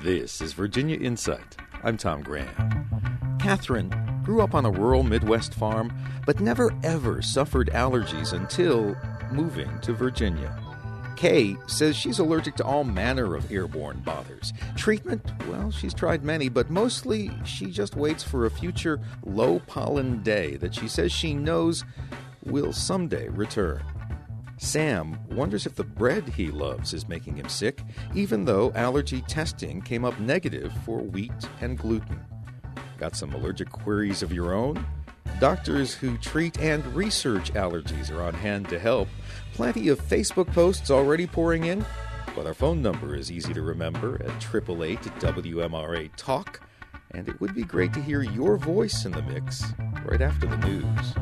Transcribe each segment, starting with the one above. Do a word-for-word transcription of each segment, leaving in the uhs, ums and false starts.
This is Virginia Insight. I'm Tom Graham. Catherine grew up on a rural Midwest farm, but never ever suffered allergies until moving to Virginia. Kay says she's allergic to all manner of airborne bothers. Treatment? Well, she's tried many, but mostly she just waits for a future low-pollen day that she says she knows will someday return. Sam wonders if the bread he loves is making him sick, even though allergy testing came up negative for wheat and gluten. Got some allergic queries of your own? Doctors who treat and research allergies are on hand to help. Plenty of Facebook posts already pouring in, but our phone number is easy to remember at eight eight eight W M R A Talk, and it would be great to hear your voice in the mix right after the news.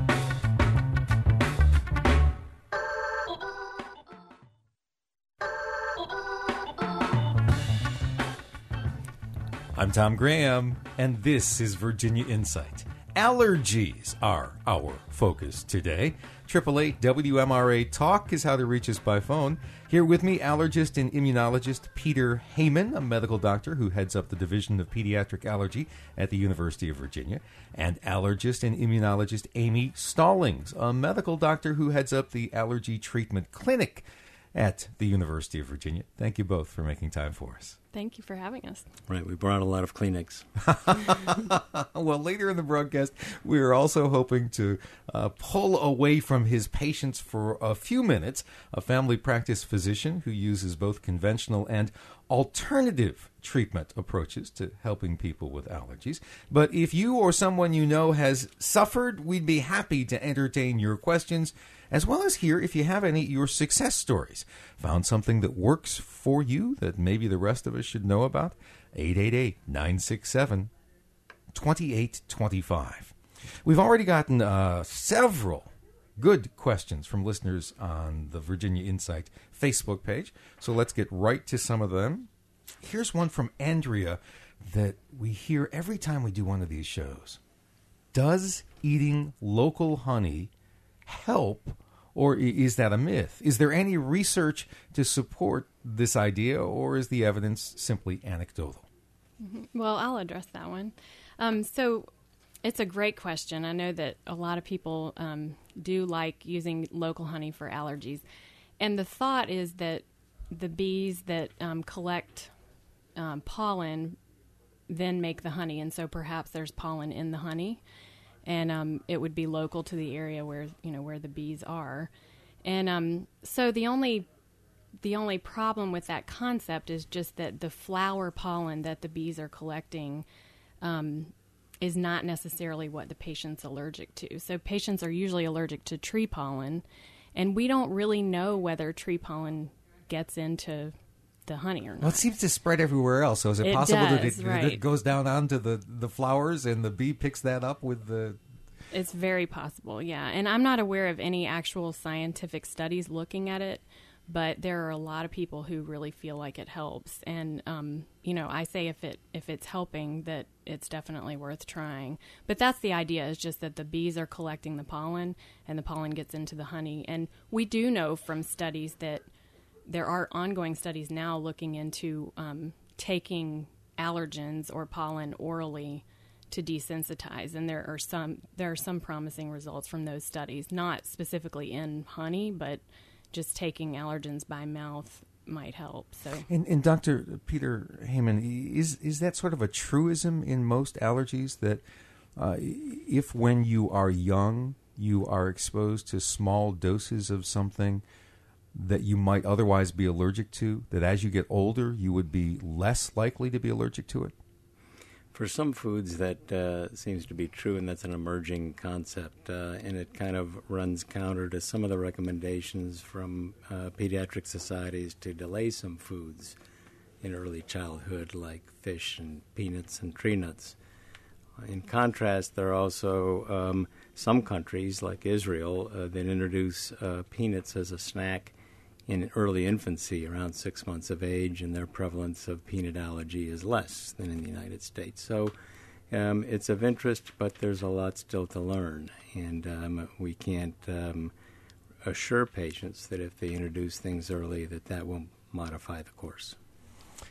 I'm Tom Graham, and this is Virginia Insight. Allergies are our focus today. eight eight eight W M R A Talk is how to reach us by phone. Here with me, allergist and immunologist Peter Heyman, a medical doctor who heads up the Division of Pediatric Allergy at the University of Virginia, and allergist and immunologist Amy Stallings, a medical doctor who heads up the Allergy Treatment Clinic at the University of Virginia. Thank you both for making time for us. Thank you for having us. Right, we brought a lot of Kleenex. Well, later in the broadcast, we are also hoping to uh, pull away from his patients for a few minutes, a family practice physician who uses both conventional and alternative treatment approaches to helping people with allergies. But if you or someone you know has suffered, we'd be happy to entertain your questions, as well as hear, if you have any, your success stories. Found something that works for you that maybe the rest of us should know about? eight eight eight, nine six seven, two eight two five. We've already gotten uh, several good questions from listeners on the Virginia Insight Facebook page, so let's get right to some of them. Here's one from Andrea that we hear every time we do one of these shows. Does eating local honey help, or is that a myth? Is there any research to support this idea, or is the evidence simply anecdotal? Mm-hmm. Well, I'll address that one. Um, so it's a great question. I know that a lot of people um, do like using local honey for allergies. And the thought is that the bees that um, collect um, pollen then make the honey, and so perhaps there's pollen in the honey. And um, it would be local to the area where you know where the bees are, and um, so the only the only problem with that concept is just that the flower pollen that the bees are collecting um, is not necessarily what the patient's allergic to. So patients are usually allergic to tree pollen, and we don't really know whether tree pollen gets into the honey or not. Well, it seems to spread everywhere else. So is it, it possible does, that, it, right. that it goes down onto the, the flowers and the bee picks that up with the... It's very possible, yeah. And I'm not aware of any actual scientific studies looking at it, but there are a lot of people who really feel like it helps. And, um, you know, I say if it if it's helping, that it's definitely worth trying. But that's the idea, is just that the bees are collecting the pollen, and the pollen gets into the honey. And we do know from studies that there are ongoing studies now looking into um, taking allergens or pollen orally to desensitize, and there are some there are some promising results from those studies, not specifically in honey, but just taking allergens by mouth might help. So, and, and Doctor Peter Heyman, is is that sort of a truism in most allergies, that uh, if when you are young you are exposed to small doses of something that you might otherwise be allergic to, that as you get older you would be less likely to be allergic to it? For some foods, that uh, seems to be true, and that's an emerging concept, uh, and it kind of runs counter to some of the recommendations from uh, pediatric societies to delay some foods in early childhood, like fish and peanuts and tree nuts. In contrast, there are also um, some countries, like Israel, uh, that introduce uh, peanuts as a snack in early infancy, around six months of age, and their prevalence of peanut allergy is less than in the United States. So um, it's of interest, but there's a lot still to learn, and um, we can't um, assure patients that if they introduce things early that that will modify the course.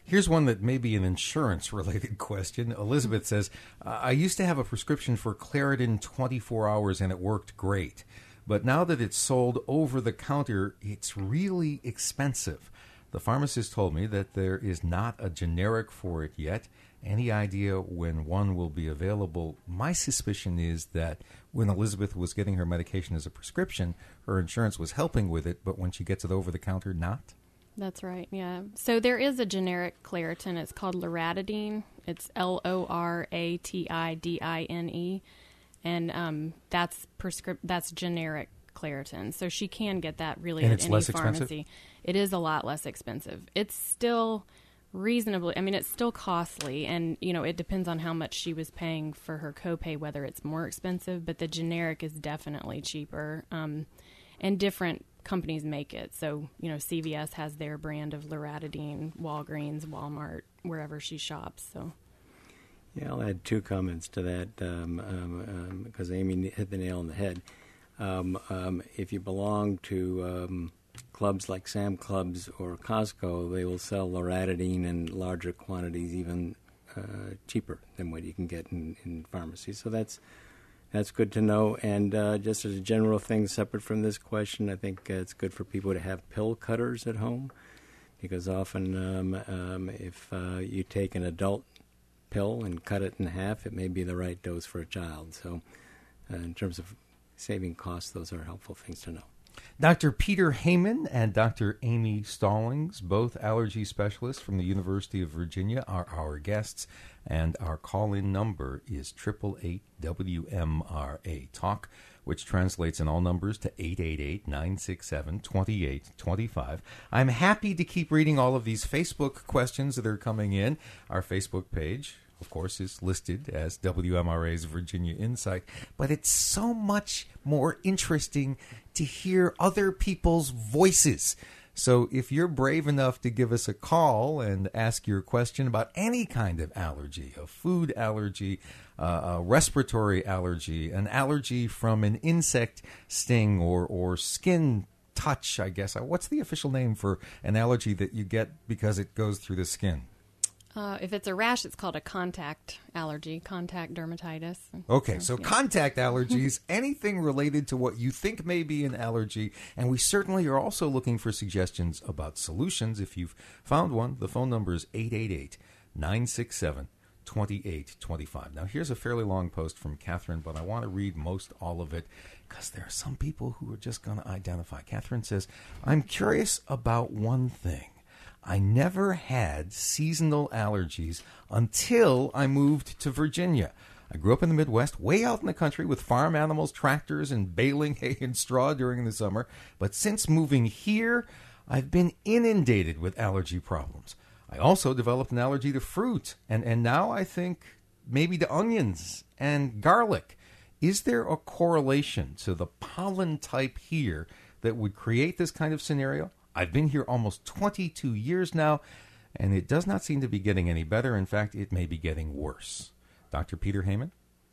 Here's one that may be an insurance-related question. Elizabeth says, I used to have a prescription for Claritin twenty-four hours, and it worked great. But now that it's sold over the counter, it's really expensive. The pharmacist told me that there is not a generic for it yet. Any idea when one will be available? My suspicion is that when Elizabeth was getting her medication as a prescription, her insurance was helping with it, but when she gets it over the counter, not? That's right, yeah. So there is a generic Claritin. It's called Loratadine. It's L O R A T I D I N E. And um, that's prescript. That's generic Claritin. So she can get that really and at it's any less pharmacy. Expensive? It is a lot less expensive. It's still reasonably, I mean, it's still costly. And, you know, it depends on how much she was paying for her copay, whether it's more expensive. But the generic is definitely cheaper. Um, and different companies make it. So, you know, C V S has their brand of Loratadine, Walgreens, Walmart, wherever she shops. So, yeah, I'll add two comments to that um, um, um, because Amy hit the nail on the head. Um, um, if you belong to um, clubs like Sam Clubs or Costco, they will sell Loratadine in larger quantities, even uh, cheaper than what you can get in, in pharmacies. So that's That's good to know. And uh, just as a general thing, separate from this question, I think uh, it's good for people to have pill cutters at home, because often um, um, if uh, you take an adult pill and cut it in half, it may be the right dose for a child. So uh, in terms of saving costs, those are helpful things to know. Doctor Peter Heyman and Doctor Amy Stallings, both allergy specialists from the University of Virginia, are our guests, and our call-in number is eight eight eight W M R A Talk, which translates in all numbers to eight eight eight, nine six seven, two eight two five. I'm happy to keep reading all of these Facebook questions that are coming in. Our Facebook page, of course, is listed as W M R A's Virginia Insight, but it's so much more interesting to hear other people's voices. So if you're brave enough to give us a call and ask your question about any kind of allergy, a food allergy, uh, a respiratory allergy, an allergy from an insect sting or, or skin touch, I guess. What's the official name for an allergy that you get because it goes through the skin? Uh, if it's a rash, it's called a contact allergy, contact dermatitis. Okay, so yeah. Contact allergies, anything related to what you think may be an allergy. And we certainly are also looking for suggestions about solutions. If you've found one, the phone number is eight eight eight, nine six seven, two eight two five. Now, here's a fairly long post from Catherine, but I want to read most all of it because there are some people who are just going to identify. Catherine says, I'm curious about one thing. I never had seasonal allergies until I moved to Virginia. I grew up in the Midwest, way out in the country with farm animals, tractors, and baling hay and straw during the summer. But since moving here, I've been inundated with allergy problems. I also developed an allergy to fruit, and, and now I think maybe to onions and garlic. Is there a correlation to the pollen type here that would create this kind of scenario? I've been here almost twenty-two years now, and it does not seem to be getting any better. In fact, it may be getting worse. Doctor Peter Heyman?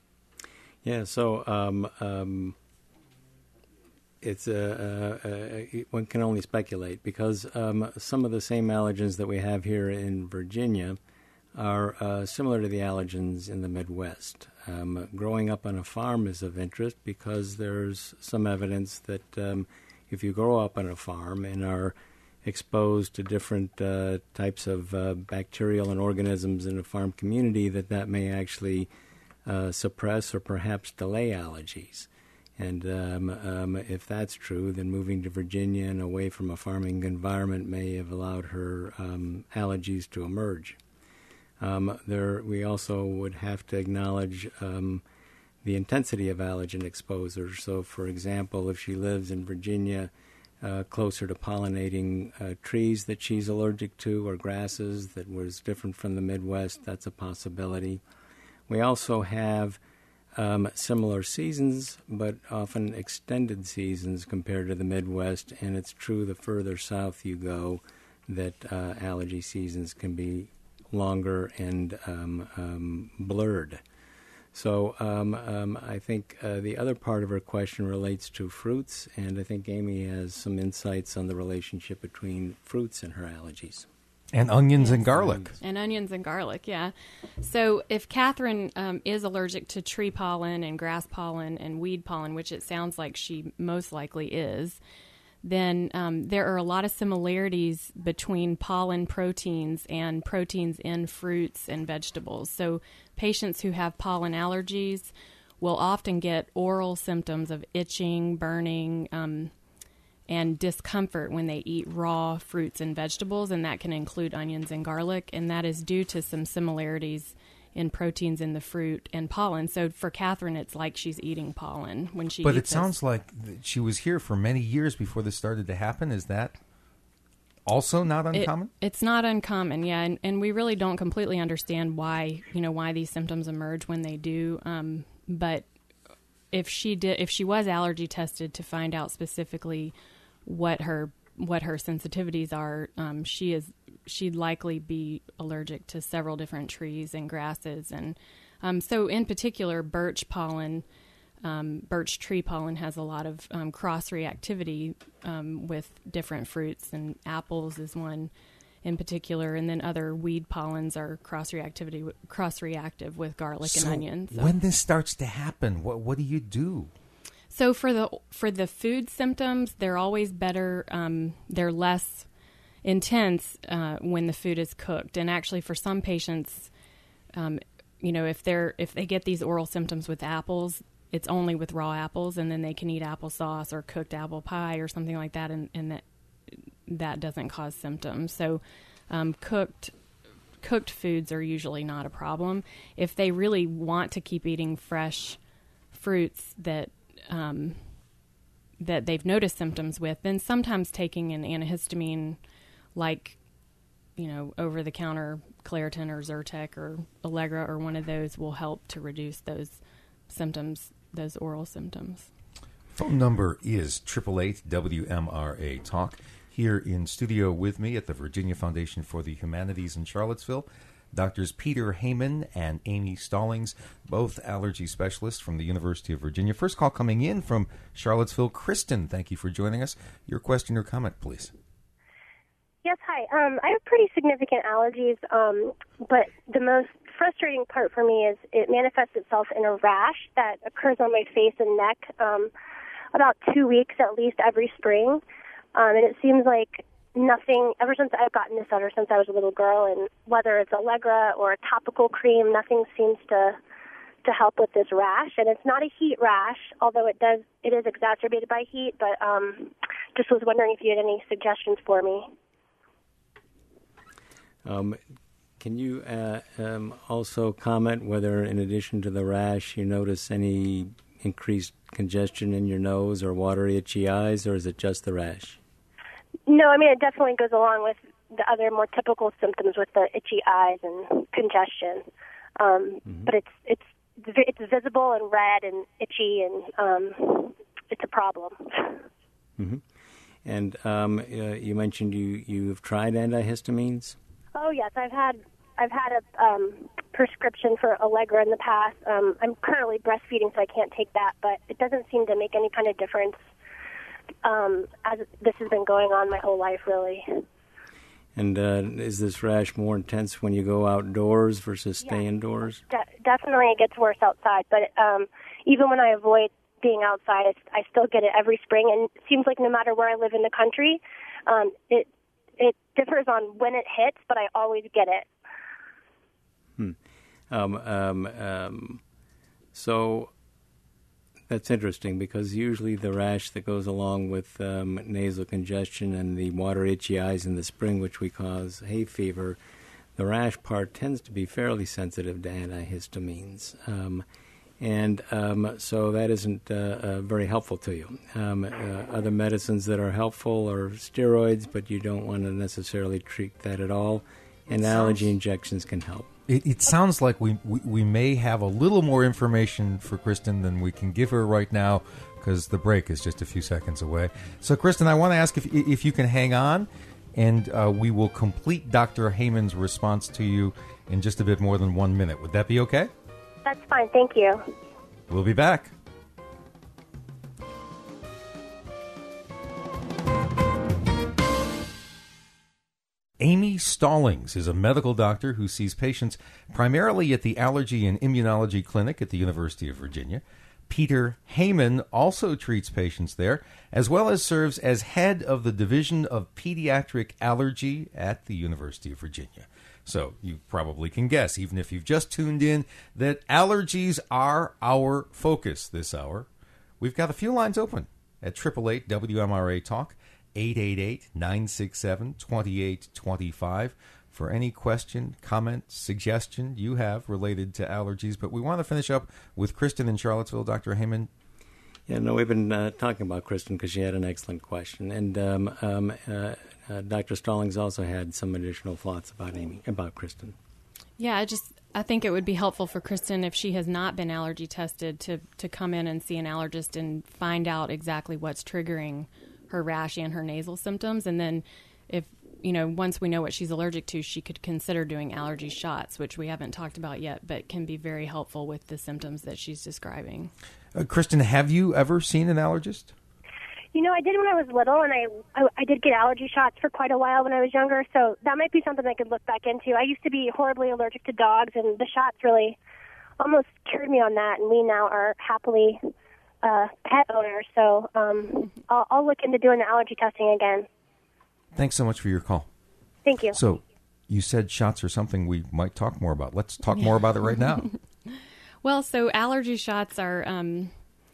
Yeah, so um, um, it's uh, uh, uh, one can only speculate because um, some of the same allergens that we have here in Virginia are uh, similar to the allergens in the Midwest. Um, growing up on a farm is of interest because there's some evidence that um, if you grow up on a farm and are exposed to different uh, types of uh, bacterial and organisms in a farm community, that that may actually uh, suppress or perhaps delay allergies. And um, um, if that's true, then moving to Virginia and away from a farming environment may have allowed her um, allergies to emerge. Um, there, we also would have to acknowledge um, the intensity of allergen exposure. So, for example, if she lives in Virginia uh, closer to pollinating uh, trees that she's allergic to or grasses that was different from the Midwest, that's a possibility. We also have um, similar seasons, but often extended seasons compared to the Midwest, and it's true the further south you go that uh, allergy seasons can be longer and um, um, blurred. So um, um, I think uh, the other part of her question relates to fruits, and I think Amy has some insights on the relationship between fruits and her allergies. And onions Yes. and garlic. And onions and garlic, yeah. So if Catherine um, is allergic to tree pollen and grass pollen and weed pollen, which it sounds like she most likely is, then um, there are a lot of similarities between pollen proteins and proteins in fruits and vegetables. So patients who have pollen allergies will often get oral symptoms of itching, burning, um, and discomfort when they eat raw fruits and vegetables, and that can include onions and garlic, and that is due to some similarities in proteins in the fruit and pollen. So for Catherine, it's like she's eating pollen when she But eats it sounds like th- she was here for many years before this started to happen. Is that also not It- uncommon? it's not uncommon, yeah, and, and we really don't completely understand why, you know, why these symptoms emerge when they do. Um, but if she did, if she was allergy tested to find out specifically what her what her sensitivities are, um, she is she'd likely be allergic to several different trees and grasses, and um, so in particular, birch pollen, um, birch tree pollen has a lot of um, cross reactivity um, with different fruits, and apples is one in particular, and then other weed pollens are cross reactivity cross reactive with garlic So and onions. So. when this starts to happen, what what do you do? So for the for the food symptoms, they're always better. Um, they're less intense uh, when the food is cooked. And actually, for some patients, um, you know, if they're if they get these oral symptoms with apples, it's only with raw apples, and then they can eat applesauce or cooked apple pie or something like that, and, and that that doesn't cause symptoms. So um, cooked cooked foods are usually not a problem. If they really want to keep eating fresh fruits that Um, that they've noticed symptoms with, then sometimes taking an antihistamine like, you know, over-the-counter Claritin or Zyrtec or Allegra or one of those will help to reduce those symptoms, those oral symptoms. Phone number is eight eight eight W M R A Talk. Here in studio with me at the Virginia Foundation for the Humanities in Charlottesville, Doctors Peter Heyman and Amy Stallings, both allergy specialists from the University of Virginia. First call coming in from Charlottesville. Kristen, thank you for joining us. Your question or comment, please. Yes, hi. Um, I have pretty significant allergies, um, but the most frustrating part for me is it manifests itself in a rash that occurs on my face and neck um, about two weeks at least every spring. Um, and it seems like nothing, ever since I've gotten this, ever since I was a little girl, and whether it's Allegra or a topical cream, nothing seems to to help with this rash. And it's not a heat rash, although it does it is exacerbated by heat, but um, just was wondering if you had any suggestions for me. Um, can you uh, um, also comment whether, in addition to the rash, you notice any increased congestion in your nose or watery, itchy eyes, or is it just the rash? No, I mean, it definitely goes along with the other more typical symptoms with the itchy eyes and congestion. Um, Mm-hmm. But it's it's it's visible and red and itchy, and um, it's a problem. Mm-hmm. And um, uh, you mentioned you, you've tried antihistamines? Oh yes, I've had I've had a um, prescription for Allegra in the past. Um, I'm currently breastfeeding, so I can't take that, but it doesn't seem to make any kind of difference. Um, as this has been going on my whole life, really. And uh, is this rash more intense when you go outdoors versus stay Yeah. indoors? De- definitely, it gets worse outside. But um, even when I avoid being outside, it's, I still get it every spring. And it seems like no matter where I live in the country, um, it it differs on when it hits, but I always get it. Hmm. Um, um, um, so that's interesting, because usually the rash that goes along with um, nasal congestion and the water itchy eyes in the spring, which we call hay fever, the rash part tends to be fairly sensitive to antihistamines. Um, and um, so that isn't uh, uh, very helpful to you. Um, uh, other medicines that are helpful are steroids, but you don't want to necessarily treat that at all. And allergy injections can help. It, it sounds like we, we we may have a little more information for Kristen than we can give her right now, because the break is just a few seconds away. So, Kristen, I want to ask if if you can hang on, and uh, we will complete Doctor Heyman's response to you in just a bit more than one minute. Would that be okay? That's fine. Thank you. We'll be back. Amy Stallings is a medical doctor who sees patients primarily at the Allergy and Immunology Clinic at the University of Virginia. Peter Heyman also treats patients there, as well as serves as head of the Division of Pediatric Allergy at the University of Virginia. So you probably can guess, even if you've just tuned in, that allergies are our focus this hour. We've got a few lines open at eight eight eight W M R A Talk, eight eight eight, nine six seven, two eight two five, for any question, comment, suggestion you have related to allergies. But we want to finish up with Kristen in Charlottesville. Doctor Heyman. Yeah, no, we've been uh, talking about Kristen because she had an excellent question. And um, um, uh, uh, Doctor Stallings also had some additional thoughts about Amy, about Kristen. Yeah, I just I think it would be helpful for Kristen, if she has not been allergy tested, to, to come in and see an allergist and find out exactly what's triggering her rash and her nasal symptoms. And then if, you know, once we know what she's allergic to, she could consider doing allergy shots, which we haven't talked about yet, but can be very helpful with the symptoms that she's describing. Uh, Kristen, have you ever seen an allergist? You know, I did when I was little, and I, I I did get allergy shots for quite a while when I was younger, so that might be something I could look back into. I used to be horribly allergic to dogs, and the shots really almost cured me on that, and we now are happily uh, pet owners, so um, I'll, I'll look into doing the allergy testing again. Thanks so much for your call. Thank you. So you said shots are something we might talk more about. Let's talk more about it right now. Well, so allergy shots are um,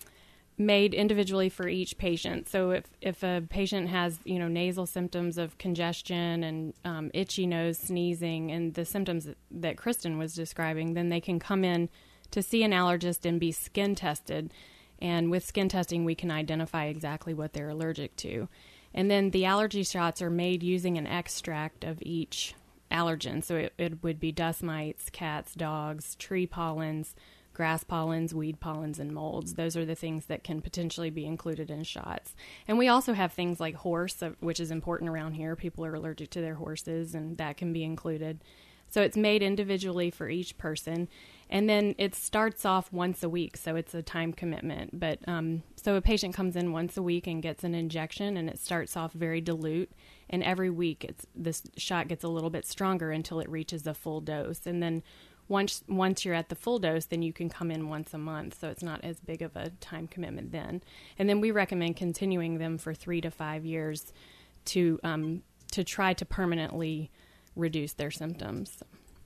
made individually for each patient. So if, if a patient has, you know, nasal symptoms of congestion and um, itchy nose, sneezing, and the symptoms that, that Kristen was describing, then they can come in to see an allergist and be skin tested. And with skin testing, we can identify exactly what they're allergic to. And then the allergy shots are made using an extract of each allergen. So it, it would be dust mites, cats, dogs, tree pollens, grass pollens, weed pollens, and molds. Those are the things that can potentially be included in shots. And we also have things like horse, which is important around here. People are allergic to their horses, and that can be included. So it's made individually for each person. And then it starts off once a week, so it's a time commitment. But um, so a patient comes in once a week and gets an injection, and it starts off very dilute. And every week, it's this shot gets a little bit stronger until it reaches a full dose. And then once once you're at the full dose, then you can come in once a month, so it's not as big of a time commitment then. And then we recommend continuing them for three to five years to um, to try to permanently reduce their symptoms.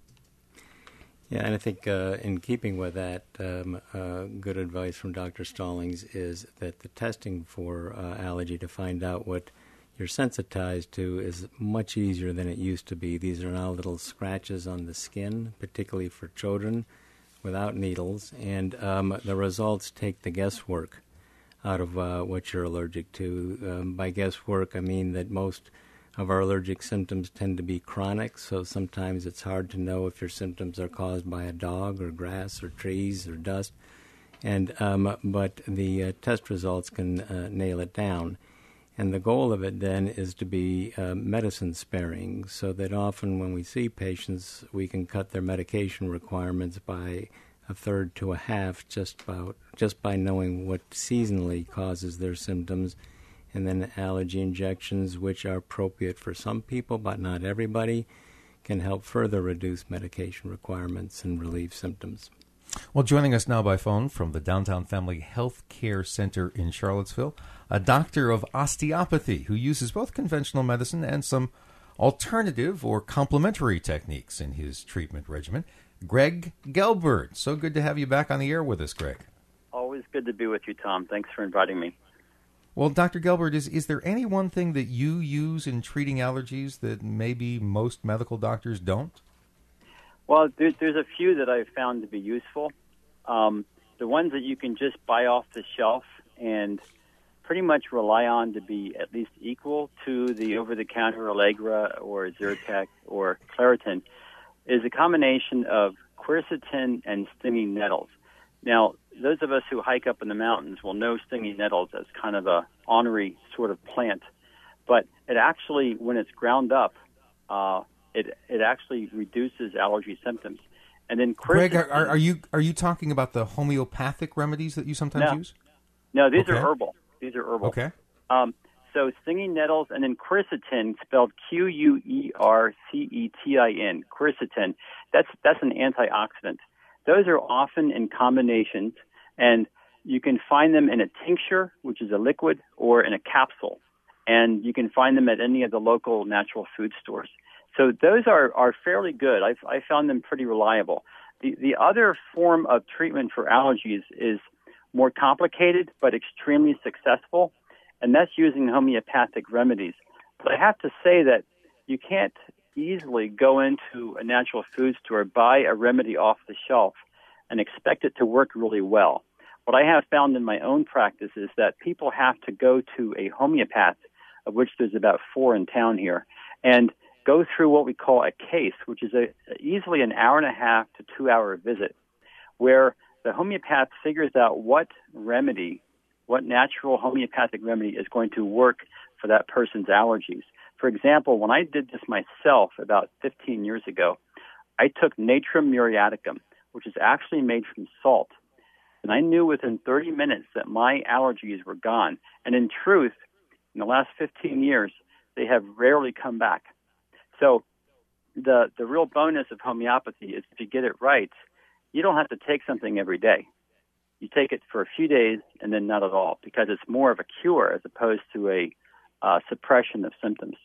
Yeah, and I think uh, in keeping with that, um, uh, good advice from Doctor Stallings is that the testing for uh, allergy to find out what you're sensitized to is much easier than it used to be. These are now little scratches on the skin, particularly for children, without needles, and um, the results take the guesswork out of uh, what you're allergic to. Um, by guesswork, I mean that most of our allergic symptoms tend to be chronic, so sometimes it's hard to know if your symptoms are caused by a dog or grass or trees or dust. And um, but the uh, test results can uh, nail it down. And the goal of it then is to be uh, medicine sparing, so that often when we see patients, we can cut their medication requirements by a third to a half just about just by knowing what seasonally causes their symptoms. And then allergy injections, which are appropriate for some people but not everybody, can help further reduce medication requirements and relieve symptoms. Well, joining us now by phone from the Downtown Family Health Care Center in Charlottesville, a doctor of osteopathy who uses both conventional medicine and some alternative or complementary techniques in his treatment regimen, Greg Gelbert. So good to have you back on the air with us, Greg. Always good to be with you, Tom. Thanks for inviting me. Well, Doctor Gelbert, is, is there any one thing that you use in treating allergies that maybe most medical doctors don't? Well, there, there's a few that I've found to be useful. Um, the ones that you can just buy off the shelf and pretty much rely on to be at least equal to the over-the-counter Allegra or Zyrtec or Claritin is a combination of quercetin and stinging nettles. Now, those of us who hike up in the mountains will know stinging nettles as kind of a ornery sort of plant. But it actually, when it's ground up, uh, it it actually reduces allergy symptoms. And then quercetin, Greg, are, are you are you talking about the homeopathic remedies that you sometimes no, use? No, these okay. are herbal. These are herbal. Okay. Um, So stinging nettles, and then quercetin, spelled Q U E R C E T I N, quercetin. That's that's an antioxidant. Those are often in combinations, and you can find them in a tincture, which is a liquid, or in a capsule. And you can find them at any of the local natural food stores. So those are, are fairly good. I've I found them pretty reliable. The the other form of treatment for allergies is more complicated but extremely successful, and that's using homeopathic remedies. But I have to say that you can't easily go into a natural food store, buy a remedy off the shelf, and expect it to work really well. What I have found in my own practice is that people have to go to a homeopath, of which there's about four in town here, and go through what we call a case, which is a, easily an hour and a half to two-hour visit, where the homeopath figures out what remedy, what natural homeopathic remedy is going to work for that person's allergies. For example, when I did this myself about fifteen years ago, I took Natrum muriaticum, which is actually made from salt, and I knew within thirty minutes that my allergies were gone. And in truth, in the last fifteen years, they have rarely come back. So the the real bonus of homeopathy is if you get it right, you don't have to take something every day. You take it for a few days and then not at all, because it's more of a cure as opposed to a uh, suppression of symptoms.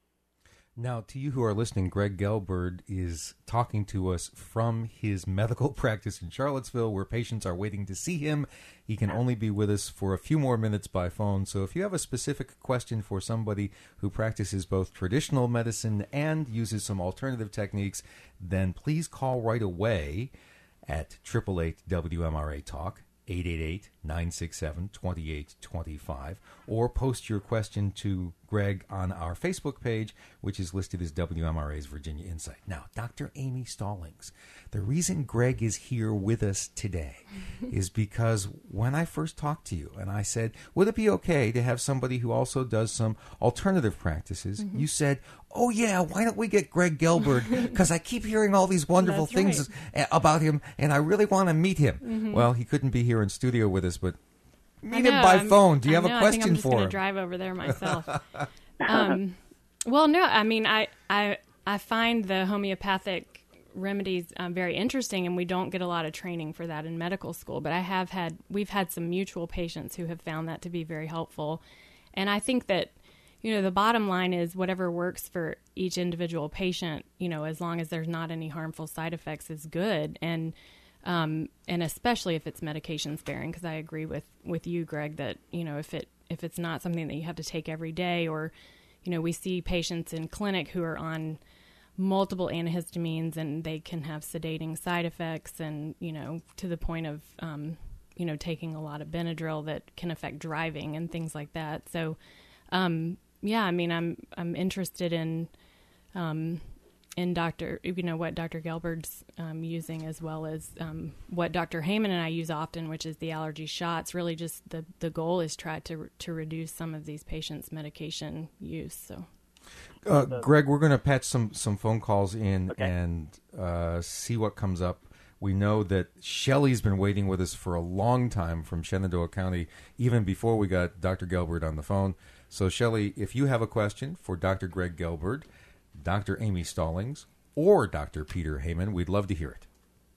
Now, to you who are listening, Greg Gelbard is talking to us from his medical practice in Charlottesville, where patients are waiting to see him. He can only be with us for a few more minutes by phone. So if you have a specific question for somebody who practices both traditional medicine and uses some alternative techniques, then please call right away at eight eight eight W M R A Talk, eight eight eight, nine six seven, two eight two five, or post your question to Greg on our Facebook page, which is listed as W M R A's Virginia Insight. Now, Doctor Amy Stallings, the reason Greg is here with us today is because when I first talked to you and I said, would it be okay to have somebody who also does some alternative practices, mm-hmm. you said, oh, yeah, why don't we get Greg Gelbard? Because I keep hearing all these wonderful That's things right. about him, and I really want to meet him. Mm-hmm. Well, he couldn't be here in studio with us, but meet know, him by I'm, phone. Do you I have know, a question I think I'm just for gonna him? drive over there myself. um, well, no, I mean, I I, I find the homeopathic remedies um, very interesting, and we don't get a lot of training for that in medical school. But I have had, we've had some mutual patients who have found that to be very helpful. And I think that, you know, the bottom line is whatever works for each individual patient, you know, as long as there's not any harmful side effects, is good. And um, and especially if it's medication sparing, because I agree with, with you, Greg, that, you know, if it if it's not something that you have to take every day, or, you know, we see patients in clinic who are on multiple antihistamines and they can have sedating side effects, and, you know, to the point of, um, you know, taking a lot of Benadryl that can affect driving and things like that. So, um, yeah, I mean, I'm I'm interested in um, in Doctor you know what Doctor Gelbard's um, using, as well as um, what Doctor Heyman and I use often, which is the allergy shots. Really, just the the goal is try to to reduce some of these patients' medication use. So, uh, Greg, we're going to patch some some phone calls in okay. and uh, see what comes up. We know that Shelley's been waiting with us for a long time from Shenandoah County, even before we got Doctor Gelbard on the phone. So, Shelley, if you have a question for Doctor Greg Gelbard, Doctor Amy Stallings, or Doctor Peter Heyman, we'd love to hear it.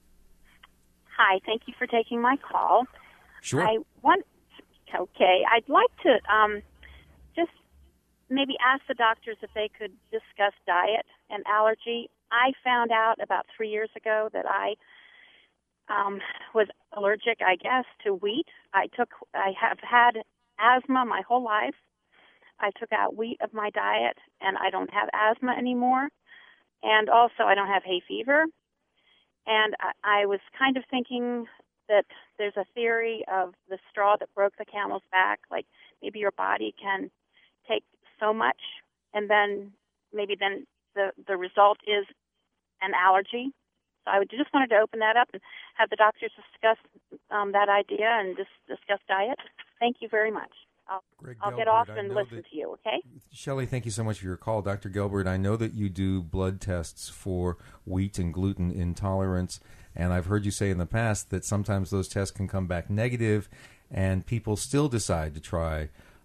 Hi, thank you for taking my call. Sure. I want, okay, I'd like to um, just maybe ask the doctors if they could discuss diet and allergy. I found out about three years ago that I um, was allergic, I guess, to wheat. I took, I have had asthma my whole life. I took out wheat of my diet, and I don't have asthma anymore. And also, I don't have hay fever. And I, I was kind of thinking that there's a theory of the straw that broke the camel's back, like maybe your body can take so much, and then maybe then the, the result is an allergy. So I would just wanted to open that up and have the doctors discuss um, that idea and dis- discuss diet. Thank you very much. I'll, I'll get off and listen to you, okay? Shelley, thank you so much for your call. Doctor Gelbard, I know that you do blood tests for wheat and gluten intolerance, and I've heard you say in the past that sometimes those tests can come back negative, and people still decide to try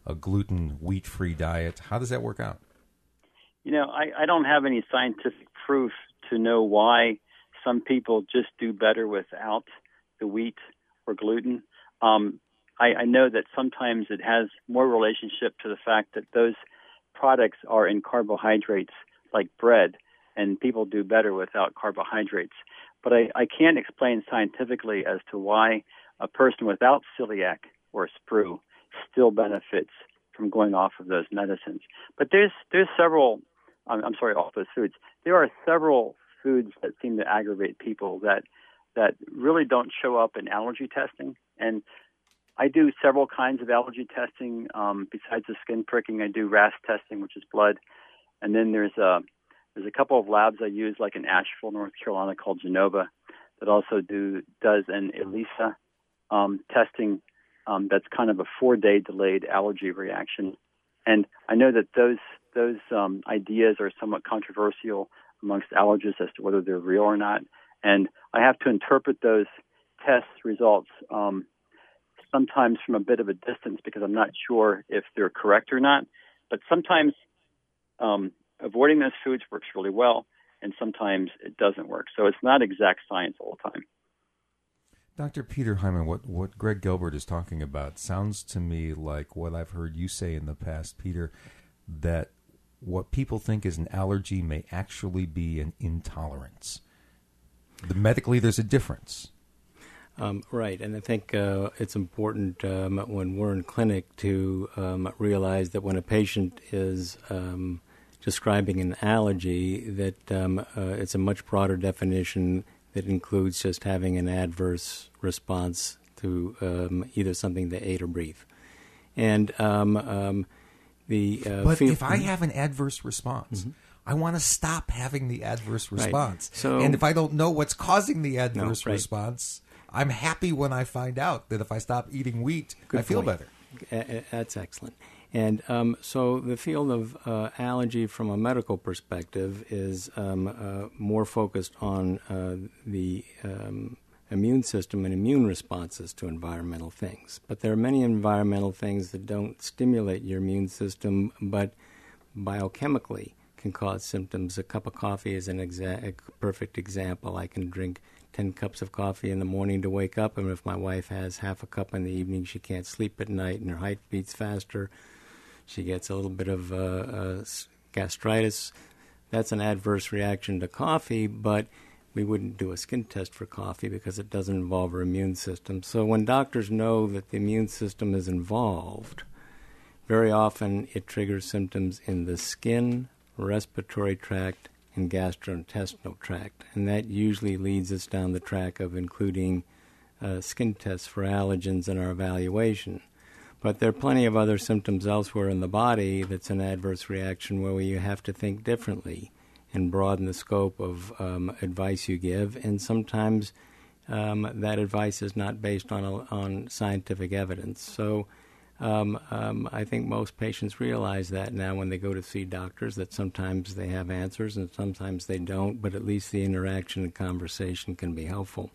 a gluten, wheat-free diet. How does that work out? You know, I, I don't have any scientific proof to know why some people just do better without the wheat or gluten. Um, I, I know that sometimes it has more relationship to the fact that those products are in carbohydrates like bread, and people do better without carbohydrates. But I, I can't explain scientifically as to why a person without celiac or S P R U still benefits from going off of those medicines. But there's there's several, I'm, I'm sorry, off those foods. There are several foods that seem to aggravate people that that really don't show up in allergy testing. And I do several kinds of allergy testing. Um, besides the skin pricking, I do R A S testing, which is blood. And then there's a, there's a couple of labs I use, like in Asheville, North Carolina, called Genova, that also do does an ELISA um, testing um, that's kind of a four-day delayed allergy reaction. And I know that those those um, ideas are somewhat controversial amongst allergists as to whether they're real or not. And I have to interpret those test results um, sometimes from a bit of a distance because I'm not sure if they're correct or not. But sometimes um, avoiding those foods works really well, and sometimes it doesn't work. So it's not exact science all the time. Doctor Peter Hyman, what, what Greg Gilbert is talking about sounds to me like what I've heard you say in the past, Peter, that what people think is an allergy may actually be an intolerance. The, medically, there's a difference. Um, right, and I think uh, it's important um, when we're in clinic to um, realize that when a patient is um, describing an allergy, that um, uh, it's a much broader definition that includes just having an adverse response to um, either something they ate or breathe. And um, um, the uh, but feel- if I have an adverse response, mm-hmm. I want to stop having the adverse response. Right. So, and if I don't know what's causing the adverse no, right. response, I'm happy when I find out that if I stop eating wheat, Good I feel point. better. Uh, that's excellent. And um, so the field of uh, allergy from a medical perspective is um, uh, more focused on uh, the um, immune system and immune responses to environmental things. But there are many environmental things that don't stimulate your immune system, but biochemically can cause symptoms. A cup of coffee is an exa- a perfect example. I can drink ten cups of coffee in the morning to wake up, and if my wife has half a cup in the evening, she can't sleep at night, and her heart beats faster. She gets a little bit of uh, uh, gastritis. That's an adverse reaction to coffee, but we wouldn't do a skin test for coffee because it doesn't involve her immune system. So when doctors know that the immune system is involved, very often it triggers symptoms in the skin, respiratory tract, and gastrointestinal tract. And that usually leads us down the track of including uh, skin tests for allergens in our evaluation. But there are plenty of other symptoms elsewhere in the body that's an adverse reaction where you have to think differently and broaden the scope of um, advice you give. And sometimes um, that advice is not based on, a, on scientific evidence. So Um, um, I think most patients realize that now when they go to see doctors, that sometimes they have answers and sometimes they don't, but at least the interaction and conversation can be helpful.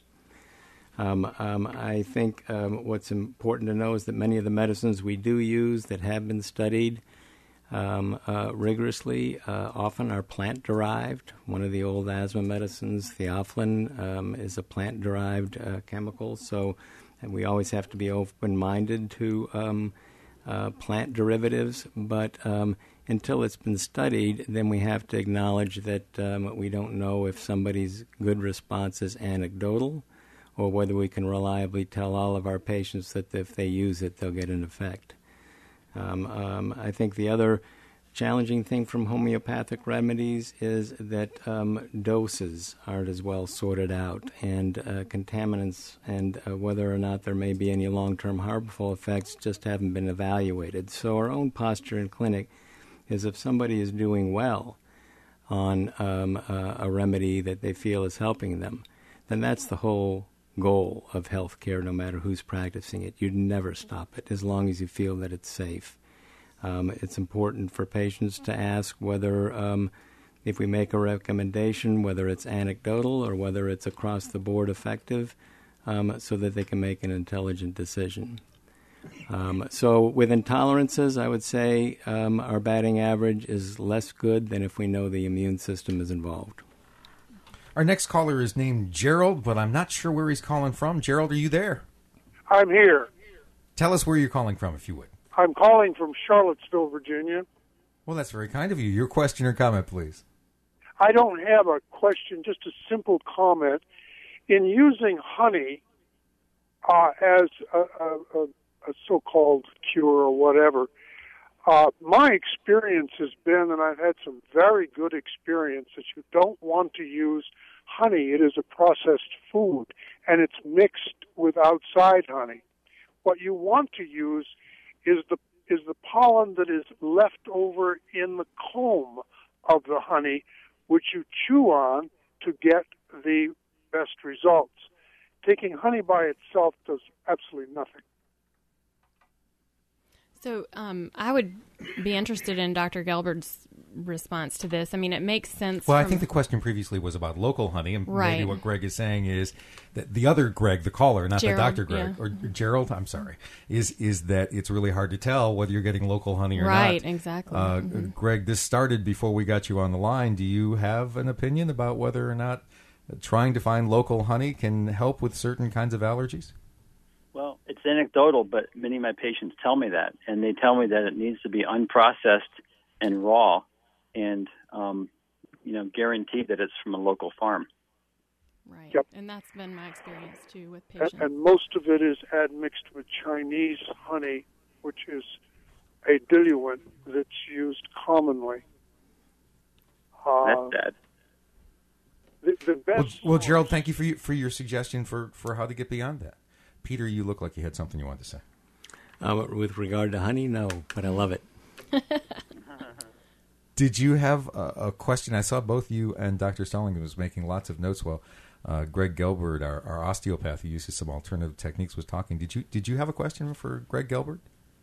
Um, um, I think um, what's important to know is that many of the medicines we do use that have been studied um, uh, rigorously uh, often are plant-derived. One of the old asthma medicines, theophylline, um, is a plant-derived uh, chemical, so and we always have to be open-minded to um, uh, plant derivatives, but um, until it's been studied, then we have to acknowledge that um, we don't know if somebody's good response is anecdotal or whether we can reliably tell all of our patients that if they use it, they'll get an effect. Um, um, I think the other challenging thing from homeopathic remedies is that um, doses aren't as well sorted out, and uh, contaminants and uh, whether or not there may be any long-term harmful effects just haven't been evaluated. So our own posture in clinic is if somebody is doing well on um, uh, a remedy that they feel is helping them, then that's the whole goal of healthcare, no matter who's practicing it. You'd never stop it as long as you feel that it's safe. Um, it's important for patients to ask whether, um, if we make a recommendation, whether it's anecdotal or whether it's across-the-board effective, um, so that they can make an intelligent decision. Um, so with intolerances, I would say um, our batting average is less good than if we know the immune system is involved. Our next caller is named Gerald, but I'm not sure where he's calling from. Gerald, are you there? I'm here. Tell us where you're calling from, if you would. I'm calling from Charlottesville, Virginia. Well, that's very kind of you. Your question or comment, please. I don't have a question, just a simple comment. In using honey uh, as a, a, a so-called cure or whatever, uh, my experience has been, and I've had some very good experience, that you don't want to use honey. It is a processed food, and it's mixed with outside honey. What you want to use is the is the pollen that is left over in the comb of the honey, which you chew on to get the best results. Taking honey by itself does absolutely nothing. So um, I would be interested in Doctor Gelbert's response to this. I mean, it makes sense. Well, from... I think the question previously was about local honey, and right. maybe what Greg is saying is that the other Greg, the caller, not Gerald, the Doctor Greg, yeah. or Gerald, I'm sorry, is is that it's really hard to tell whether you're getting local honey or right, not. Right, exactly. Uh, mm-hmm. Greg, this started before we got you on the line. Do you have an opinion about whether or not trying to find local honey can help with certain kinds of allergies? Well, it's anecdotal, but many of my patients tell me that, and they tell me that it needs to be unprocessed and raw, and um, you know, guaranteed that it's from a local farm. Right, yep. And that's been my experience too with patients. And, and most of it is admixed with Chinese honey, which is a diluent that's used commonly. Uh, That's bad. The, the best. Well, well, Gerald, thank you for your, for your suggestion for, for how to get beyond that. Peter, you look like you had something you wanted to say. Uh, with regard to honey, no, but I love it. Did you have a, a question? I saw both you and Doctor Stallings was making lots of notes while uh, Greg Gelbert, our, our osteopath who uses some alternative techniques, was talking. Did you did you have a question for Greg Gelbert?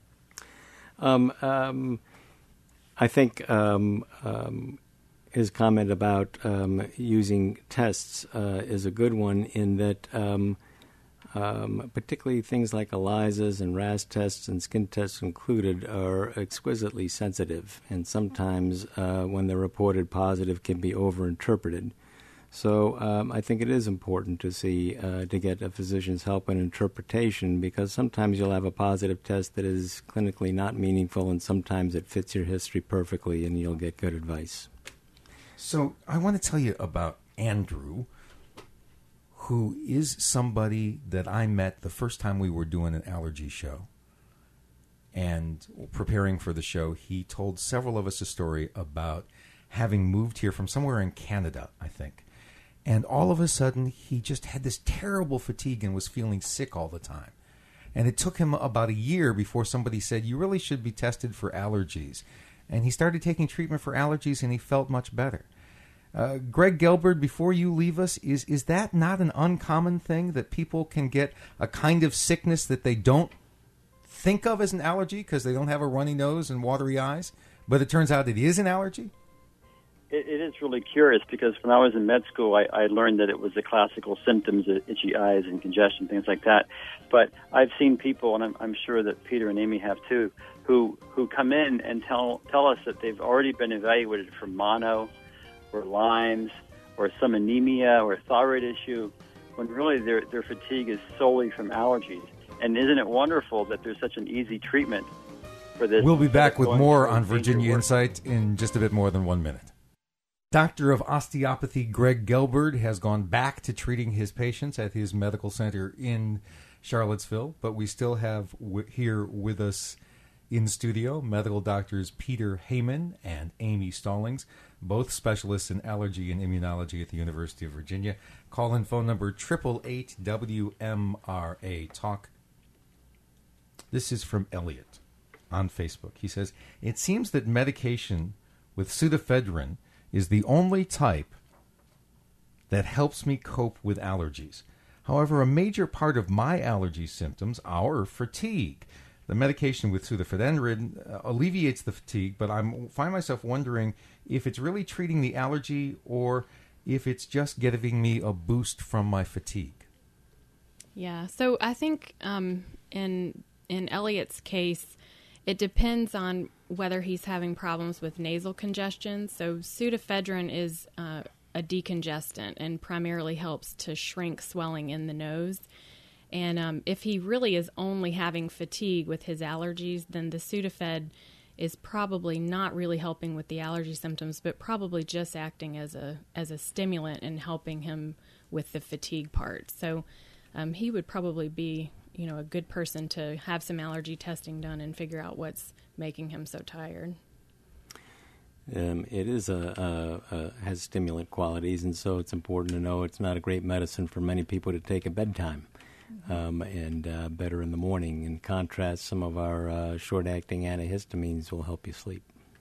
Um, um, I think um, um, his comment about um, using tests uh, is a good one in that um, um, particularly things like ELISAs and R A S tests and skin tests included are exquisitely sensitive, and sometimes uh, when they're reported positive can be overinterpreted. So um, I think it is important to see, uh, to get a physician's help in interpretation, because sometimes you'll have a positive test that is clinically not meaningful, and sometimes it fits your history perfectly and you'll get good advice. So I want to tell you about Andrew, who is somebody that I met the first time we were doing an allergy show. And preparing for the show, he told several of us a story about having moved here from somewhere in Canada, I think. And all of a sudden, he just had this terrible fatigue and was feeling sick all the time. And it took him about a year before somebody said, you really should be tested for allergies. And he started taking treatment for allergies, and he felt much better. Uh, Greg Gelbert, before you leave us, is is that not an uncommon thing, that people can get a kind of sickness that they don't think of as an allergy because they don't have a runny nose and watery eyes, but it turns out it is an allergy? It, it is really curious, because when I was in med school, I, I learned that it was the classical symptoms of itchy eyes and congestion, things like that. But I've seen people, and I'm, I'm sure that Peter and Amy have too, who who come in and tell tell us that they've already been evaluated for mono, or Lyme's, or some anemia, or thyroid issue, when really their their fatigue is solely from allergies. And isn't it wonderful that there's such an easy treatment for this? We'll be back with more on through Virginia work. Insight in just a bit more than one minute. Doctor of Osteopathy Greg Gelbert has gone back to treating his patients at his medical center in Charlottesville, but we still have w- here with us in studio medical doctors Peter Heyman and Amy Stallings, both specialists in allergy and immunology at the University of Virginia. Call-in phone number eight eight eight W M R A. Talk. This is from Elliot on Facebook. He says, it seems that medication with pseudoephedrine is the only type that helps me cope with allergies. However, a major part of my allergy symptoms are fatigue. The medication with pseudoephedrine uh, alleviates the fatigue, but I find myself wondering if it's really treating the allergy or if it's just giving me a boost from my fatigue. Yeah, so I think um, in in Elliot's case, it depends on whether he's having problems with nasal congestion. So pseudoephedrine is uh, a decongestant and primarily helps to shrink swelling in the nose. And um, if he really is only having fatigue with his allergies, then the Sudafed is probably not really helping with the allergy symptoms, but probably just acting as a as a stimulant and helping him with the fatigue part. So um, he would probably be, you know, a good person to have some allergy testing done and figure out what's making him so tired. Um, it is a, a, a has stimulant qualities, and so it's important to know it's not a great medicine for many people to take at bedtime. Um, and uh, better in the morning. In contrast, some of our uh, short-acting antihistamines will help you sleep.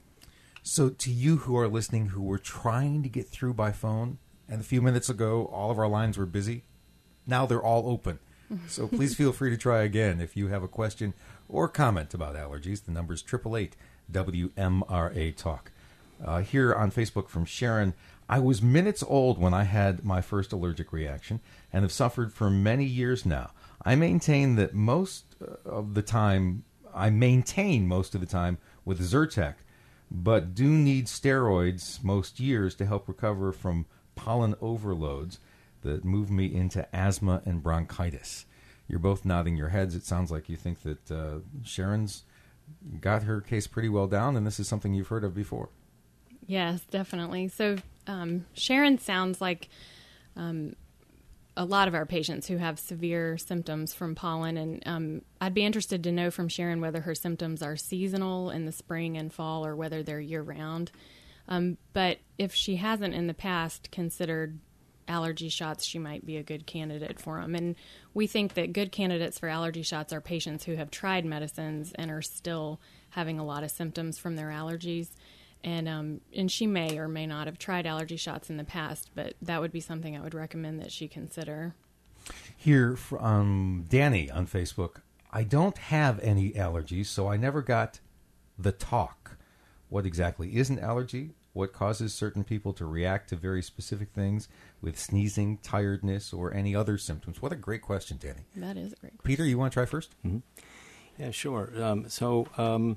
So to you who are listening who were trying to get through by phone, and a few minutes ago all of our lines were busy, now they're all open. So please feel free to try again if you have a question or comment about allergies. The number is eight eight eight W M R A Talk. Uh, here on Facebook from Sharon, I was minutes old when I had my first allergic reaction and have suffered for many years now. I maintain that most of the time, I maintain most of the time with Zyrtec, but do need steroids most years to help recover from pollen overloads that move me into asthma and bronchitis. You're both nodding your heads. It sounds like you think that uh, Sharon's got her case pretty well down, and this is something you've heard of before. Yes, definitely. So um, Sharon sounds like um, a lot of our patients who have severe symptoms from pollen, and um, I'd be interested to know from Sharon whether her symptoms are seasonal in the spring and fall or whether they're year-round. Um, but if she hasn't in the past considered allergy shots, she might be a good candidate for them. And we think that good candidates for allergy shots are patients who have tried medicines and are still having a lot of symptoms from their allergies. And um, and she may or may not have tried allergy shots in the past, but that would be something I would recommend that she consider. Here from Danny on Facebook, I don't have any allergies, so I never got the talk. What exactly is an allergy? What causes certain people to react to very specific things with sneezing, tiredness, or any other symptoms? What a great question, Danny. That is a great question. Peter, you want to try first? Mm-hmm. Yeah, sure. Um, so... Um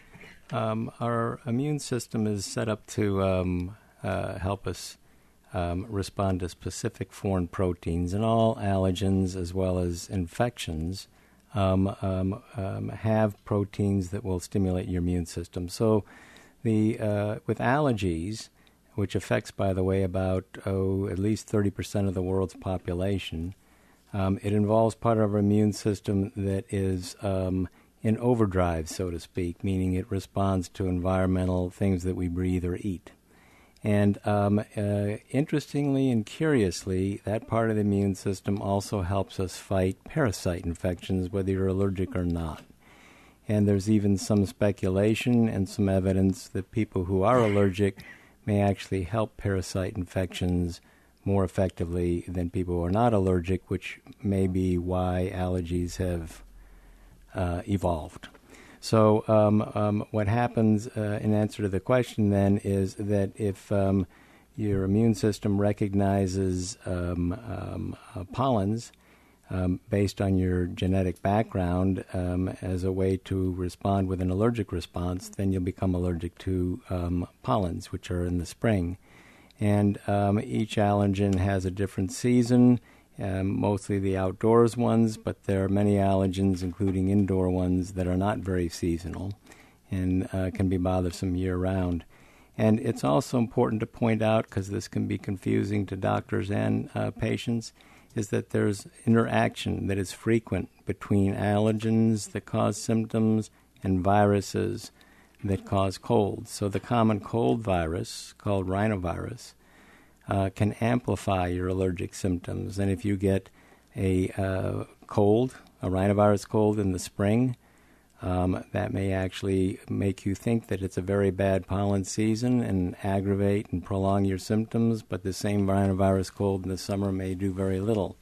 Um, our immune system is set up to um, uh, help us um, respond to specific foreign proteins, and all allergens as well as infections um, um, um, have proteins that will stimulate your immune system. So the uh, with allergies, which affects, by the way, about oh, at least thirty percent of the world's population, um, it involves part of our immune system that is um, in overdrive, so to speak, meaning it responds to environmental things that we breathe or eat. And um, uh, interestingly and curiously, that part of the immune system also helps us fight parasite infections, whether you're allergic or not. And there's even some speculation and some evidence that people who are allergic may actually help parasite infections more effectively than people who are not allergic, which may be why allergies have Uh, evolved. So um, um, what happens uh, in answer to the question then is that if um, your immune system recognizes um, um, uh, pollens um, based on your genetic background um, as a way to respond with an allergic response, then you'll become allergic to um, pollens, which are in the spring. And um, each allergen has a different season, Um, mostly the outdoors ones, but there are many allergens, including indoor ones, that are not very seasonal and uh, can be bothersome year-round. And it's also important to point out, because this can be confusing to doctors and uh, patients, is that there's interaction that is frequent between allergens that cause symptoms and viruses that cause colds. So the common cold virus, called rhinovirus, Uh, can amplify your allergic symptoms. And if you get a uh, cold, a rhinovirus cold in the spring, um, that may actually make you think that it's a very bad pollen season and aggravate and prolong your symptoms, but the same rhinovirus cold in the summer may do very little.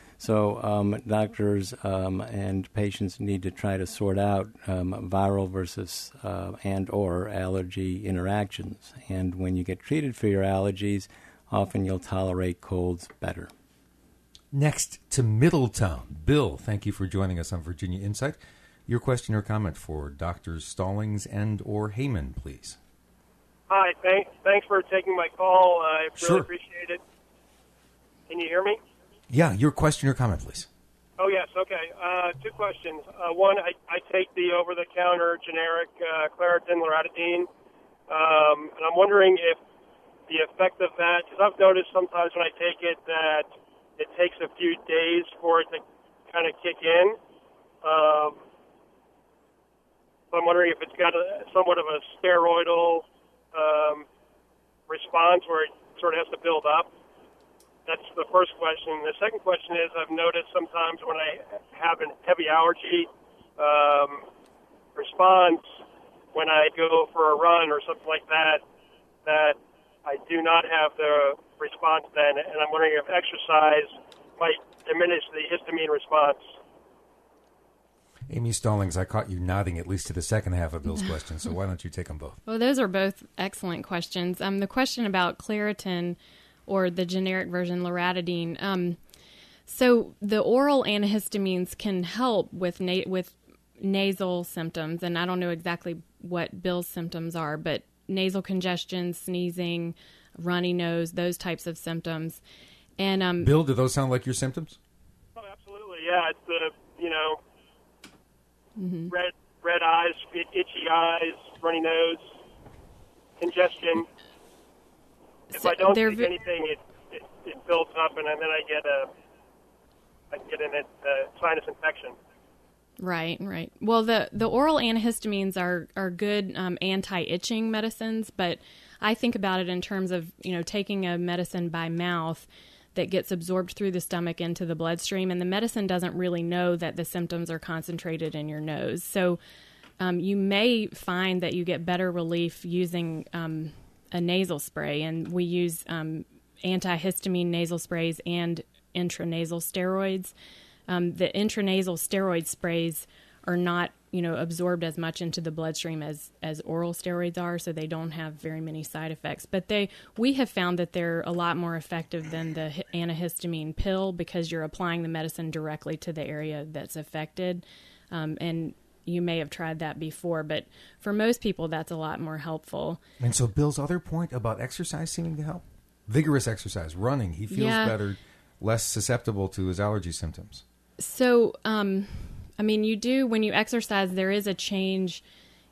So um, doctors um, and patients need to try to sort out um, viral versus uh, and or allergy interactions. And when you get treated for your allergies, often you'll tolerate colds better. Next to Middletown. Bill, thank you for joining us on Virginia Insight. Your question or comment for Doctors Stallings and or Heyman, please. Hi, thanks, thanks for taking my call. I really Sure. appreciate it. Can you hear me? Yeah, your question or comment, please. Oh, yes, okay. Uh, two questions. Uh, one, I, I take the over-the-counter generic uh, Claritin, Loratadine, um, and I'm wondering if the effect of that, because I've noticed sometimes when I take it that it takes a few days for it to kind of kick in. Um, so I'm wondering if it's got a, somewhat of a steroidal um, response where it sort of has to build up. That's the first question. The second question is I've noticed sometimes when I have a heavy allergy um, response, when I go for a run or something like that, that I do not have the response then, and I'm wondering if exercise might diminish the histamine response. Amy Stallings, I caught you nodding at least to the second half of Bill's question, so why don't you take them both? Well, those are both excellent questions. Um, the question about Claritin or the generic version Loratadine. Um, so the oral antihistamines can help with na- with nasal symptoms, and I don't know exactly what Bill's symptoms are, but nasal congestion, sneezing, runny nose, those types of symptoms. And um, Bill, do those sound like your symptoms? Oh, absolutely, yeah. It's the, you know, mm-hmm. red red eyes, itchy eyes, runny nose, congestion. If So I don't they're take v- anything, it, it it builds up, and then I get a I get an uh, sinus infection. Right, right. Well, the, the oral antihistamines are are good um, anti-itching medicines, but I think about it in terms of, you know, taking a medicine by mouth that gets absorbed through the stomach into the bloodstream, and the medicine doesn't really know that the symptoms are concentrated in your nose. So um, you may find that you get better relief using um, a nasal spray, and we use um, antihistamine nasal sprays and intranasal steroids. Um, the intranasal steroid sprays are not, you know, absorbed as much into the bloodstream as, as oral steroids are, so they don't have very many side effects. But they, we have found that they're a lot more effective than the hi- antihistamine pill because you're applying the medicine directly to the area that's affected. Um, and you may have tried that before, but for most people, that's a lot more helpful. And so Bill's other point about exercise seeming to help? Vigorous exercise, running. He feels Yeah. better, less susceptible to his allergy symptoms. So, um, I mean, you do, when you exercise, there is a change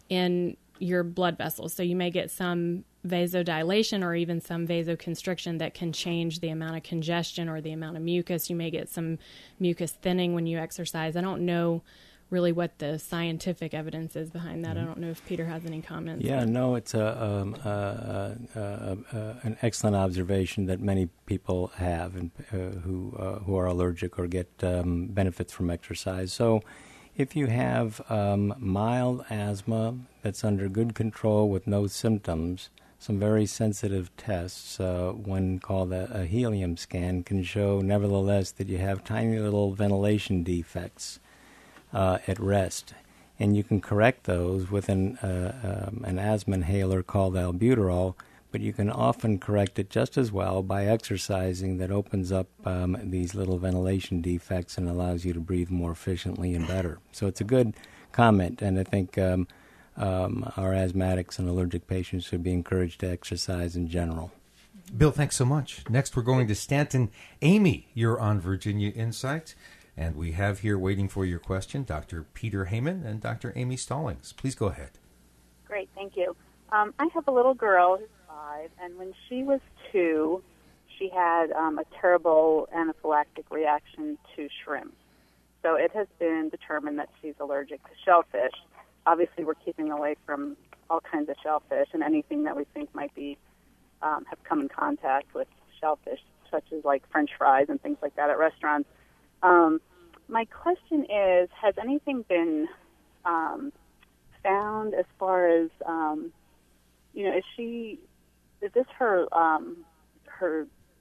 in your blood vessels. So you may get some vasodilation or even some vasoconstriction that can change the amount of congestion or the amount of mucus. You may get some mucus thinning when you exercise. I don't know really what the scientific evidence is behind that. I don't know if Peter has any comments. Yeah, but- no, it's a, um, uh, uh, uh, uh, an excellent observation that many people have and uh, who uh, who are allergic or get um, benefits from exercise. So if you have um, mild asthma that's under good control with no symptoms, some very sensitive tests, uh, one called a, a helium scan, can show nevertheless that you have tiny little ventilation defects uh, at rest. And you can correct those with an, uh, um, an asthma inhaler called albuterol, but you can often correct it just as well by exercising that opens up um, these little ventilation defects and allows you to breathe more efficiently and better. So it's a good comment, and I think um, um, our asthmatics and allergic patients should be encouraged to exercise in general. Bill, thanks so much. Next, we're going to Stanton. Amy, you're on Virginia Insight. And we have here waiting for your question Doctor Peter Heyman and Doctor Amy Stallings. Please go ahead. Great, thank you. Um, I have a little girl who's five, and when she was two, she had um, a terrible anaphylactic reaction to shrimp. So it has been determined that she's allergic to shellfish. Obviously, we're keeping away from all kinds of shellfish and anything that we think might be um, have come in contact with shellfish, such as like French fries and things like that at restaurants. Um, my question is, has anything been um, found as far as, um, you know, is she, is this her, um, her,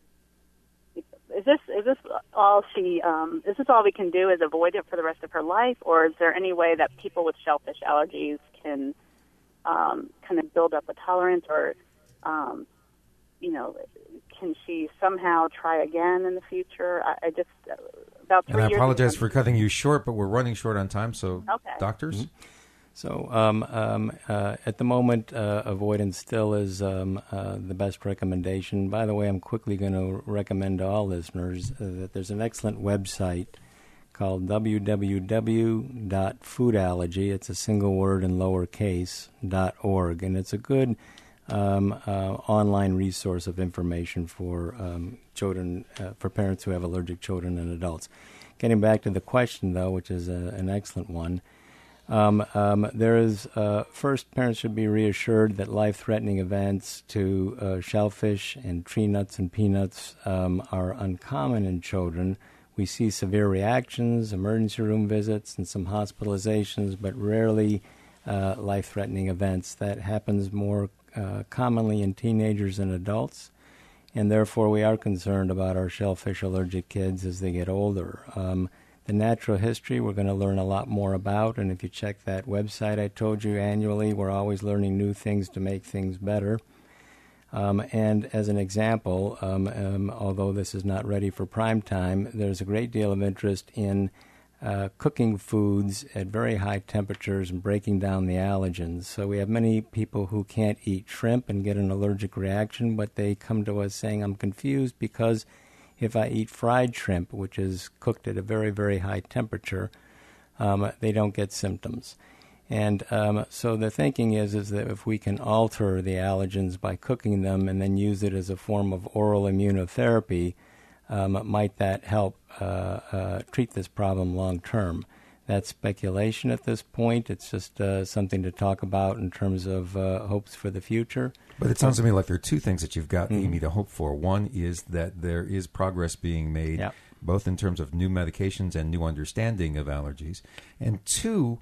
is this, is this all she, um, is this all we can do is avoid it for the rest of her life, or is there any way that people with shellfish allergies can um, kind of build up a tolerance, or, um, you know, can she somehow try again in the future? I, I just, about three And I years apologize ago. for cutting you short, but we're running short on time. So, Okay. doctors? Mm-hmm. So um, um, uh, at the moment, uh, avoidance still is um, uh, the best recommendation. By the way, I'm quickly going to recommend to all listeners uh, that there's an excellent website called w w w dot food allergy, it's a single word in lowercase, dot org, and it's a good um, uh, online resource of information for um, children, uh, for parents who have allergic children and adults. Getting back to the question, though, which is a, an excellent one, Um, um, there is, uh, first, parents should be reassured that life-threatening events to uh, shellfish and tree nuts and peanuts um, are uncommon in children. We see severe reactions, emergency room visits, and some hospitalizations, but rarely uh, life-threatening events. That happens more uh, commonly in teenagers and adults, and therefore we are concerned about our shellfish allergic kids as they get older. Um, The natural history we're going to learn a lot more about, and if you check that website I told you annually, we're always learning new things to make things better. Um, and as an example, um, um, although this is not ready for prime time, there's a great deal of interest in uh, cooking foods at very high temperatures and breaking down the allergens. So we have many people who can't eat shrimp and get an allergic reaction, but they come to us saying, I'm confused because if I eat fried shrimp, which is cooked at a very, very high temperature, um, they don't get symptoms. And um, so the thinking is is that if we can alter the allergens by cooking them and then use it as a form of oral immunotherapy, um, might that help uh, uh, treat this problem long term? That's speculation at this point. It's just uh, something to talk about in terms of uh, hopes for the future. But it sounds to me like there are two things that you've got, Mm-hmm. Amy, to hope for. One is that there is progress being made, Yep. both in terms of new medications and new understanding of allergies. And two,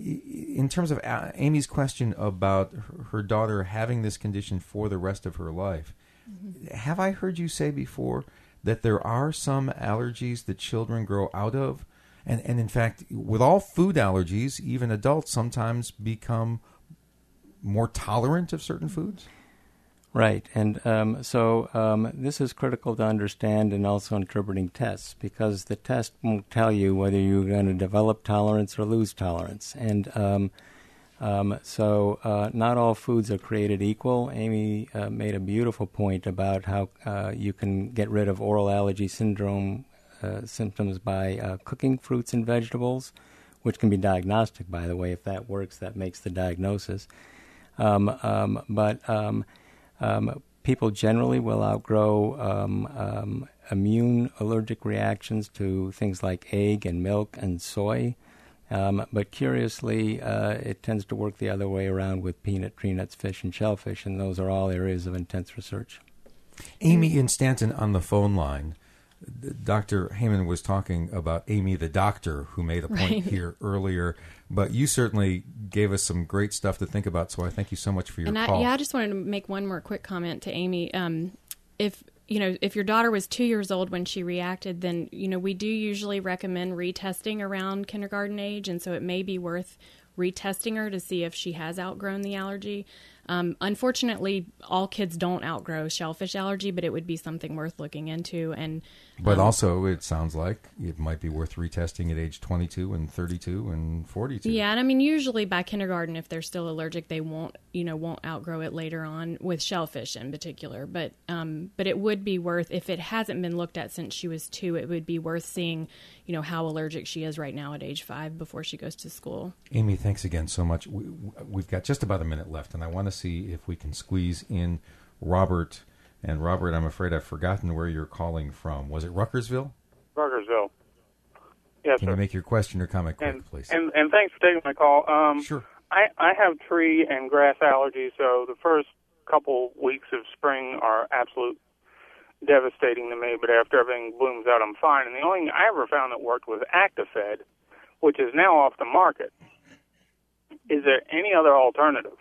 in terms of A- Amy's question about her- her daughter having this condition for the rest of her life, mm-hmm. have I heard you say before that there are some allergies that children grow out of? And, and in fact, with all food allergies, even adults sometimes become more tolerant of certain foods? Right, and um, so um, this is critical to understand and also interpreting tests, because the test won't tell you whether you're going to develop tolerance or lose tolerance. And um, um, so uh, not all foods are created equal. Amy uh, made a beautiful point about how uh, you can get rid of oral allergy syndrome uh, symptoms by uh, cooking fruits and vegetables, which can be diagnostic, by the way. If that works, that makes the diagnosis. Um, um, but um, um, people generally will outgrow um, um, immune allergic reactions to things like egg and milk and soy. Um, but curiously, uh, it tends to work the other way around with peanut, tree nuts, fish, and shellfish, and those are all areas of intense research. Amy in Stanton on the phone line. Doctor Heyman was talking about Amy the doctor, who made a point Right. here earlier, but you certainly gave us some great stuff to think about, so I thank you so much for your and I, call. yeah, I just wanted to make one more quick comment to Amy. Um, if you know, if your daughter was two years old when she reacted, then you know we do usually recommend retesting around kindergarten age, and so it may be worth retesting her to see if she has outgrown the allergy. Um, unfortunately, all kids don't outgrow shellfish allergy, but it would be something worth looking into. And But um, also, it sounds like it might be worth retesting at age twenty-two and thirty-two and forty-two. yeah, and I mean, usually by kindergarten, if they're still allergic, they won't, you know, won't outgrow it later on with shellfish in particular. But, um, but it would be worth, if it hasn't been looked at since she was two, it would be worth seeing, you know, how allergic she is right now at age five before she goes to school. Amy, thanks again so much. We, we've got just about a minute left, and I want to see if we can squeeze in Robert. And Robert, I'm afraid I've forgotten where you're calling from. Was it Ruckersville? Burgersville. Yes, Can sir. you make your question or comment quick, and, please? and and thanks for taking my call. Um, Sure. I I have tree and grass allergies, so the first couple weeks of spring are absolute devastating to me. But after everything blooms out, I'm fine. And the only thing I ever found that worked was Actifed, which is now off the market. Is there any other alternative?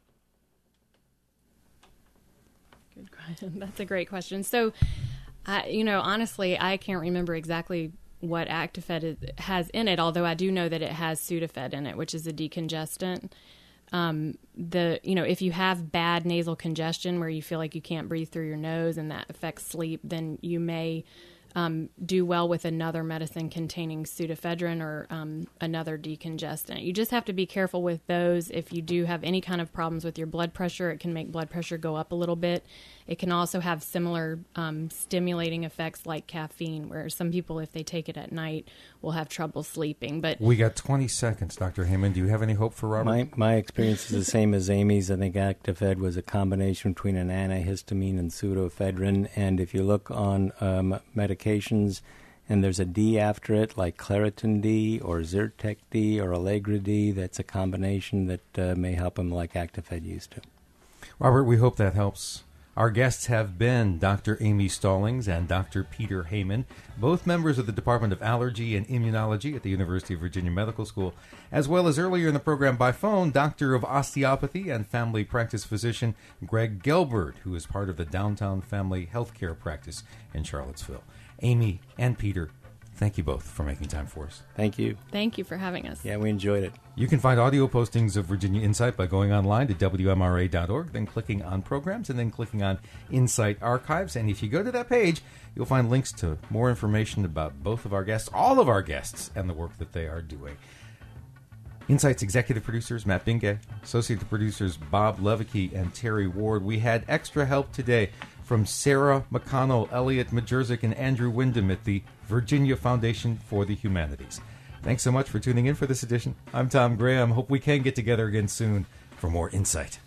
Good question. That's a great question. So, I, you know, honestly, I can't remember exactly what Actifed is, has in it, although I do know that it has Sudafed in it, which is a decongestant. Um, the you know, if you have bad nasal congestion where you feel like you can't breathe through your nose and that affects sleep, then you may um, do well with another medicine containing pseudoephedrine or um, another decongestant. You just have to be careful with those. If you do have any kind of problems with your blood pressure, it can make blood pressure go up a little bit. It can also have similar um, stimulating effects like caffeine, where some people, if they take it at night, will have trouble sleeping. But we got twenty seconds, Doctor Heyman. Do you have any hope for Robert? My, my experience is the same as Amy's. I think Actifed was a combination between an antihistamine and pseudoephedrine. And if you look on um, medications and there's a D after it, like Claritin D or Zyrtec D or Allegra D, that's a combination that uh, may help him like Actifed used to. Robert, we hope that helps. Our guests have been Doctor Amy Stallings and Doctor Peter Heyman, both members of the Department of Allergy and Immunology at the University of Virginia Medical School, as well as earlier in the program by phone, Doctor of Osteopathy and Family Practice Physician Greg Gelbert, who is part of the Downtown Family Healthcare Practice in Charlottesville. Amy and Peter, thank you both for making time for us. Thank you. Thank you for having us. Yeah, we enjoyed it. You can find audio postings of Virginia Insight by going online to W M R A dot org, then clicking on Programs, and then clicking on Insight Archives. And if you go to that page, you'll find links to more information about both of our guests, all of our guests, and the work that they are doing. Insight's executive producers, Matt Bingay, associate producers, Bob Levicki and Terry Ward. We had extra help today from Sarah McConnell, Elliot Majerzik, and Andrew Wyndham at the Virginia Foundation for the Humanities. Thanks so much for tuning in for this edition. I'm Tom Graham. Hope we can get together again soon for more Insight.